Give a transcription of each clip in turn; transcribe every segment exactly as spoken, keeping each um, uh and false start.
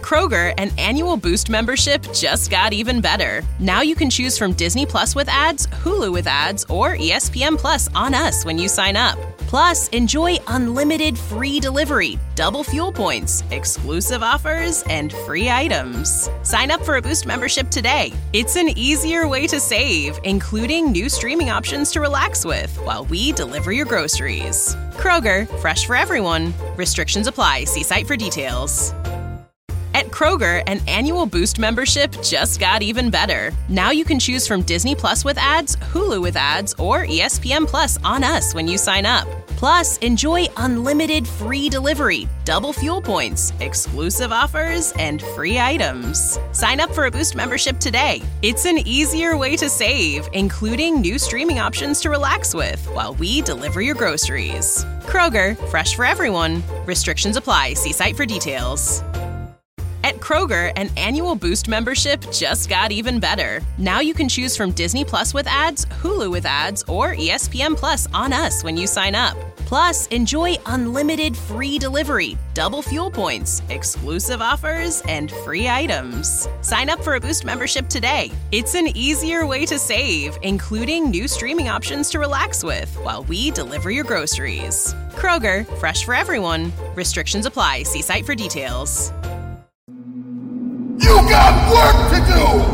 Kroger, an annual Boost membership just got even better. Now you can choose from Disney Plus with ads, Hulu with ads, or E S P N Plus on us when you sign up. Plus, enjoy unlimited free delivery, double fuel points, exclusive offers, and free items. Sign up for a Boost membership today. It's an easier way to save, including new streaming options to relax with while we deliver your groceries. Kroger, fresh for everyone. Restrictions apply. See site for details. At Kroger, an annual Boost membership just got even better. Now you can choose from Disney Plus with ads, Hulu with ads, or E S P N Plus on us when you sign up. Plus, enjoy unlimited free delivery, double fuel points, exclusive offers, and free items. Sign up for a Boost membership today. It's an easier way to save, including new streaming options to relax with while we deliver your groceries. Kroger, fresh for everyone. Restrictions apply. See site for details. At Kroger, an annual Boost membership just got even better. Now you can choose from Disney Plus with ads, Hulu with ads, or E S P N Plus on us when you sign up. Plus, enjoy unlimited free delivery, double fuel points, exclusive offers, and free items. Sign up for a Boost membership today. It's an easier way to save, including new streaming options to relax with while we deliver your groceries. Kroger, fresh for everyone. Restrictions apply. See site for details. You got work to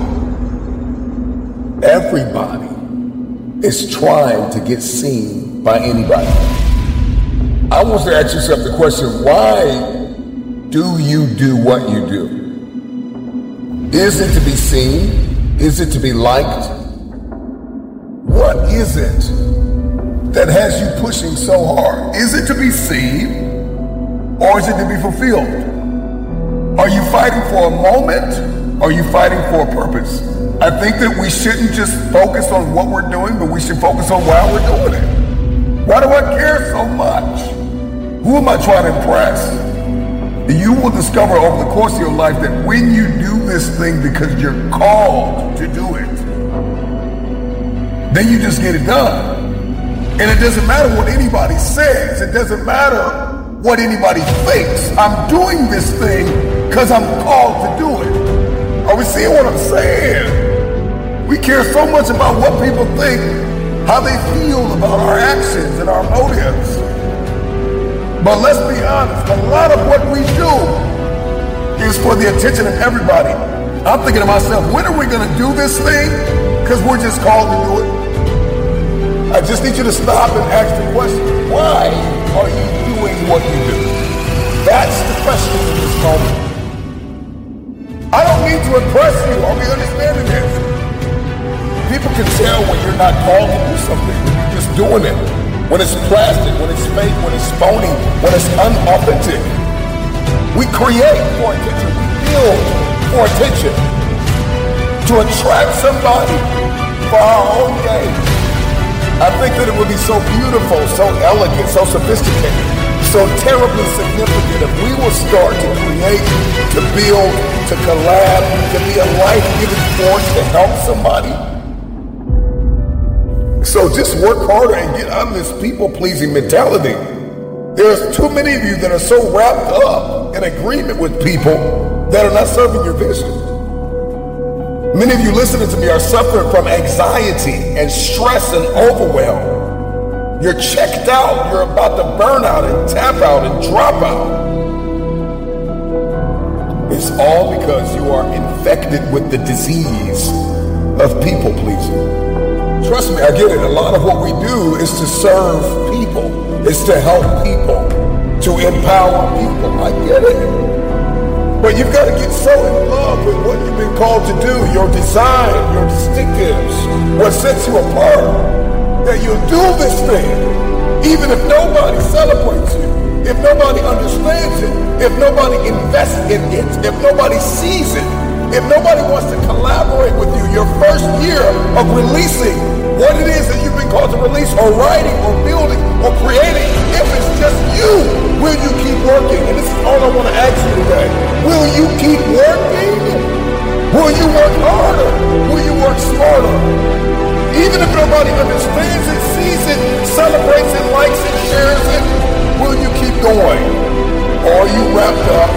do! Everybody is trying to get seen by anybody. I want to ask yourself the question, why do you do what you do? Is it to be seen? Is it to be liked? What is it that has you pushing so hard? Is it to be seen, or is it to be fulfilled? Are you fighting for a moment? Or are you fighting for a purpose? I think that we shouldn't just focus on what we're doing, but we should focus on why we're doing it. Why do I care so much? Who am I trying to impress? You will discover over the course of your life that when you do this thing because you're called to do it, then you just get it done. And it doesn't matter what anybody says. It doesn't matter what anybody thinks. I'm doing this thing because I'm called to do it. Are we seeing what I'm saying? We care so much about what people think, how they feel about our actions and our motives. But let's be honest, a lot of what we do is for the attention of everybody. I'm thinking to myself, when are we going to do this thing? Because we're just called to do it. I just need you to stop and ask the question, why are you doing what you do? That's the question in this moment. I don't need to impress you. Are we understanding this? People can tell when you're not called to do something, when you're just doing it. When it's plastic, when it's fake, when it's phony, when it's unauthentic. We create for attention. We build for attention. To attract somebody for our own gain. I think that it would be so beautiful, so elegant, so sophisticated, so terribly significant if we will start to create, to build, to collab, to be a life-giving force to help somebody. So just work harder and get out of this people-pleasing mentality. There's too many of you that are so wrapped up in agreement with people that are not serving your vision. Many of you listening to me are suffering from anxiety and stress and overwhelm. You're checked out. You're about to burn out and tap out and drop out. It's all because you are infected with the disease of people pleasing. Trust me, I get it. A lot of what we do is to serve people. It's to help people, to empower people. I get it. But you've got to get so in love with what you've been called to do, your design, your distinctives, what sets you apart, that you'll do this thing, even if nobody celebrates you, if nobody understands it, if nobody invests in it, if nobody sees it, if nobody wants to collaborate with you, your first year of releasing what it is that you've been called to release, or writing, or building, or creating, if it's just you, will you keep working? And this is all I want to ask you today. Will you keep working? Will you work harder? Will you work smarter? Even if nobody understands it, sees it, celebrates it, likes it, shares it, will you keep going? Or are you wrapped up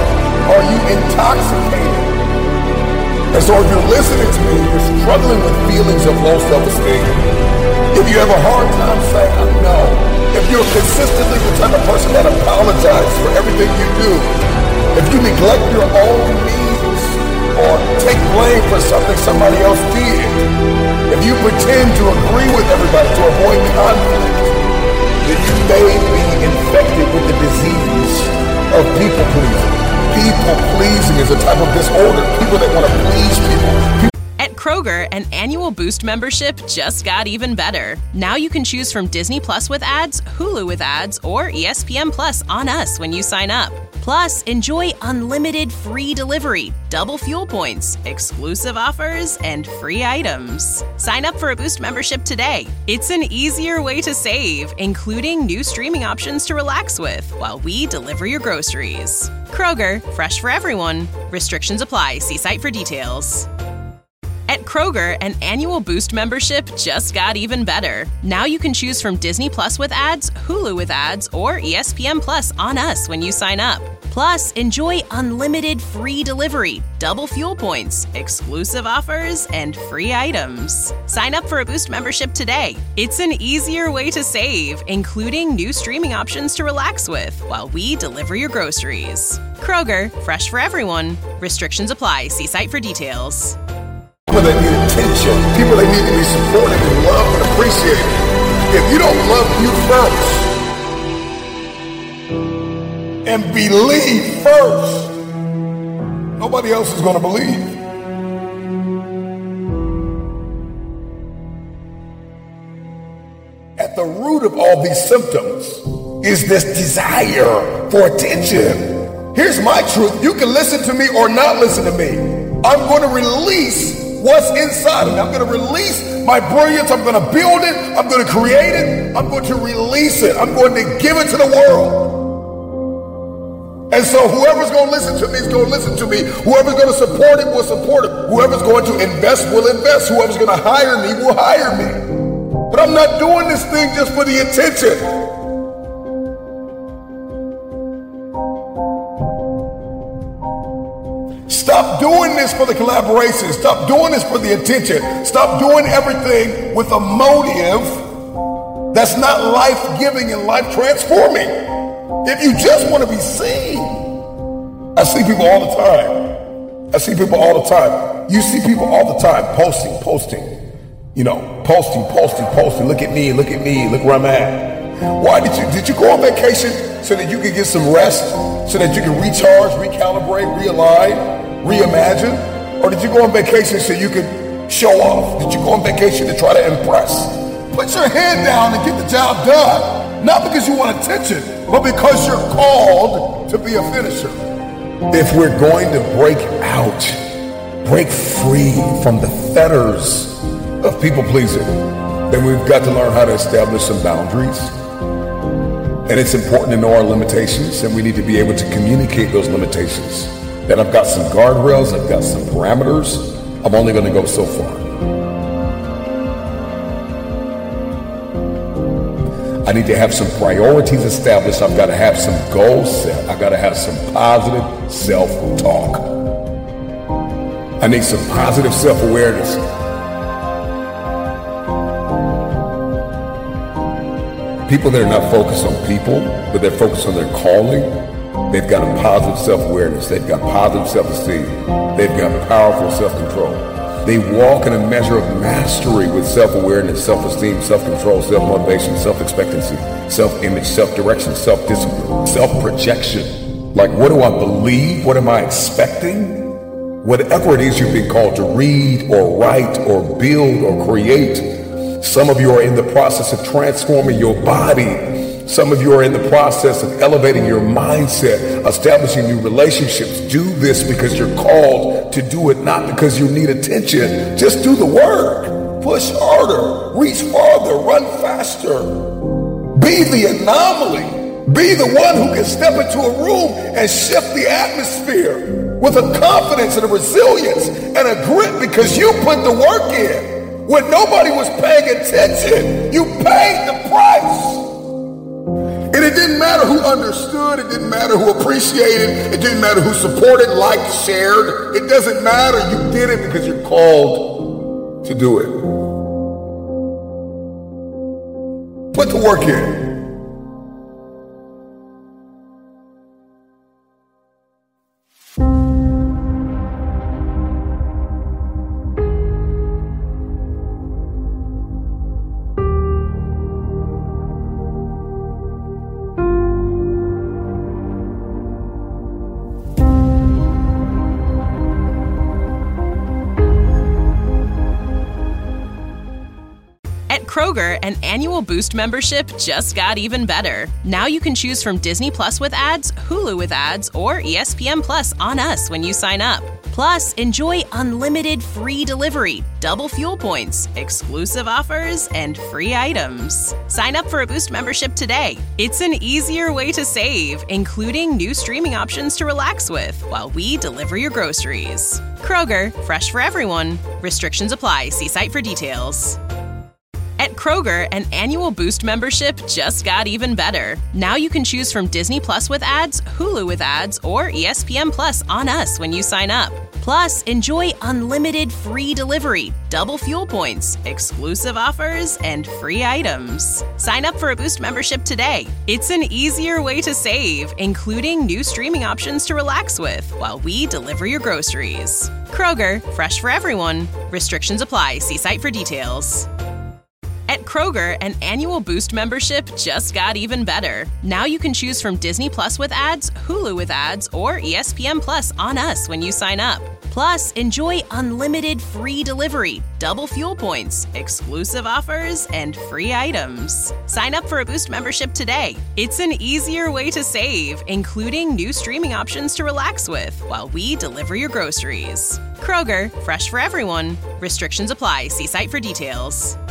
Are you intoxicated? And so if you're listening to me, you're struggling with feelings of low self-esteem. If you have a hard time saying, I know. If you're consistently the type of person that apologizes for everything you do. If you neglect your own needs or take blame for something somebody else did. If you pretend to agree with everybody to avoid conflict, then you may be infected with the disease of people pleasing. People pleasing is a type of disorder. People that want to please people. At Kroger, an annual Boost membership just got even better. Now you can choose from Disney Plus with ads, Hulu with ads, or E S P N Plus on us when you sign up. Plus, enjoy unlimited free delivery, double fuel points, exclusive offers, and free items. Sign up for a Boost membership today. It's an easier way to save, including new streaming options to relax with while we deliver your groceries. Kroger, fresh for everyone. Restrictions apply. See site for details. At Kroger, an annual Boost membership just got even better. Now you can choose from Disney Plus with ads, Hulu with ads, or E S P N Plus on us when you sign up. Plus, enjoy unlimited free delivery, double fuel points, exclusive offers, and free items. Sign up for a Boost membership today. It's an easier way to save, including new streaming options to relax with while we deliver your groceries. Kroger, fresh for everyone. Restrictions apply. See site for details. People that need attention, people that need to be supported and loved and appreciated. If you don't love you first and believe first, nobody else is going to believe. At the root of all these symptoms is this desire for attention. Here's my truth. You can listen to me or not listen to me. I'm going to release what's inside of me. I'm going to release my brilliance. I'm going to build it. I'm going to create it. I'm going to release it. I'm going to give it to the world. And so whoever's going to listen to me is going to listen to me. Whoever's going to support it will support it. Whoever's going to invest will invest. Whoever's going to hire me will hire me. But I'm not doing this thing just for the attention. Stop doing this for the collaboration. Stop doing this for the attention. Stop doing everything with a motive that's not life-giving and life-transforming. If you just want to be seen, I see people all the time. I see people all the time. You see people all the time posting, posting, you know, posting, posting, posting. Look at me, look at me, look where I'm at. Why did you, did you go on vacation so that you could get some rest, so that you can recharge, recalibrate, realign? Reimagine? Or did you go on vacation so you could show off? Did you go on vacation to try to impress? Put your head down and get the job done. Not because you want attention, but because you're called to be a finisher. If we're going to break out, break free from the fetters of people pleasing, then we've got to learn how to establish some boundaries. And it's important to know our limitations, and we need to be able to communicate those limitations. That I've got some guardrails, I've got some parameters. I'm only going to go so far. I need to have some priorities established. I've got to have some goals set. I've got to have some positive self-talk. I need some positive self-awareness. People that are not focused on people, but they're focused on their calling, they've got a positive self-awareness. They've got positive self-esteem. They've got powerful self-control. They walk in a measure of mastery with self-awareness, self-esteem, self-control, self-motivation, self-expectancy, self-image, self-direction, self-discipline, self-projection. Like, what do I believe? What am I expecting? Whatever it is you're being called to read or write or build or create, some of you are in the process of transforming your body. Some of you are in the process of elevating your mindset, establishing new relationships. Do this because you're called to do it, not because you need attention. Just do the work. Push harder, reach farther, run faster. Be the anomaly. Be the one who can step into a room and shift the atmosphere with a confidence and a resilience and a grit because you put the work in. When nobody was paying attention, you paid the price. And it it didn't matter who understood, it didn't matter who appreciated, it didn't matter who supported, liked, shared. It doesn't matter. You did it because you're called to do it. Put the work in. At Kroger, an annual Boost membership just got even better. Now you can choose from Disney Plus with ads, Hulu with ads, or E S P N Plus on us when you sign up. Plus, enjoy unlimited free delivery, double fuel points, exclusive offers, and free items. Sign up for a Boost membership today. It's an easier way to save, including new streaming options to relax with while we deliver your groceries. Kroger, fresh for everyone. Restrictions apply. See site for details. At Kroger, an annual Boost membership just got even better. Now you can choose from Disney Plus with ads, Hulu with ads, or E S P N Plus on us when you sign up. Plus, enjoy unlimited free delivery, double fuel points, exclusive offers, and free items. Sign up for a Boost membership today. It's an easier way to save, including new streaming options to relax with while we deliver your groceries. Kroger, fresh for everyone. Restrictions apply. See site for details. At Kroger, an annual Boost membership just got even better. Now you can choose from Disney Plus with ads, Hulu with ads, or E S P N Plus on us when you sign up. Plus, enjoy unlimited free delivery, double fuel points, exclusive offers, and free items. Sign up for a Boost membership today. It's an easier way to save, including new streaming options to relax with while we deliver your groceries. Kroger, fresh for everyone. Restrictions apply. See site for details.